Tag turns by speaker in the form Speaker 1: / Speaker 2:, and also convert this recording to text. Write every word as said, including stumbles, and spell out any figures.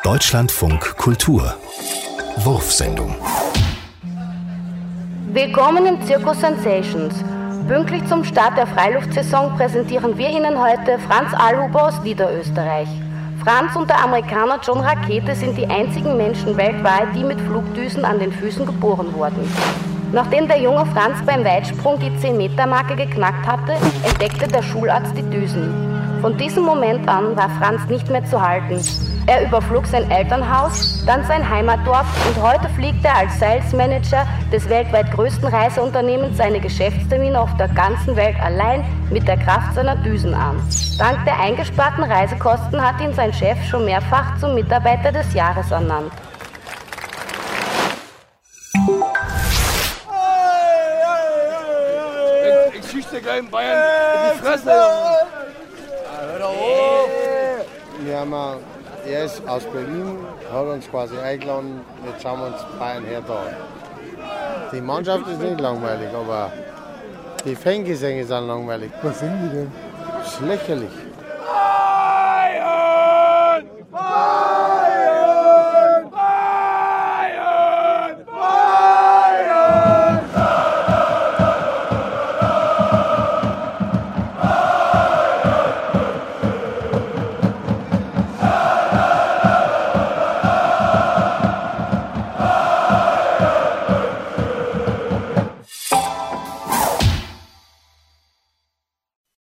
Speaker 1: Deutschlandfunk Kultur Wurfsendung.
Speaker 2: Willkommen im Circus Sensations. Pünktlich zum Start der Freiluftsaison präsentieren wir Ihnen heute Franz Ahlhuber aus Niederösterreich. Franz und der Amerikaner John Rakete sind die einzigen Menschen weltweit, die mit Flugdüsen an den Füßen geboren wurden. Nachdem der junge Franz beim Weitsprung die zehn-Meter-Marke geknackt hatte, entdeckte der Schularzt die Düsen. Von diesem Moment an war Franz nicht mehr zu halten. Er überflog sein Elternhaus, dann sein Heimatdorf und heute fliegt er als Sales Manager des weltweit größten Reiseunternehmens seine Geschäftstermine auf der ganzen Welt allein mit der Kraft seiner Düsen an. Dank der eingesparten Reisekosten hat ihn sein Chef schon mehrfach zum Mitarbeiter des Jahres ernannt.
Speaker 3: Ich, ich schieß dir gleich in Bayern in die Fresse, Hör doch auf!
Speaker 4: Wir haben, er ist aus Berlin, hat uns quasi eingeladen, jetzt schauen wir uns Bayern her da. Die Mannschaft ist nicht langweilig, aber die Fangesänge sind langweilig.
Speaker 5: Was sind die denn?
Speaker 4: Das ist lächerlich.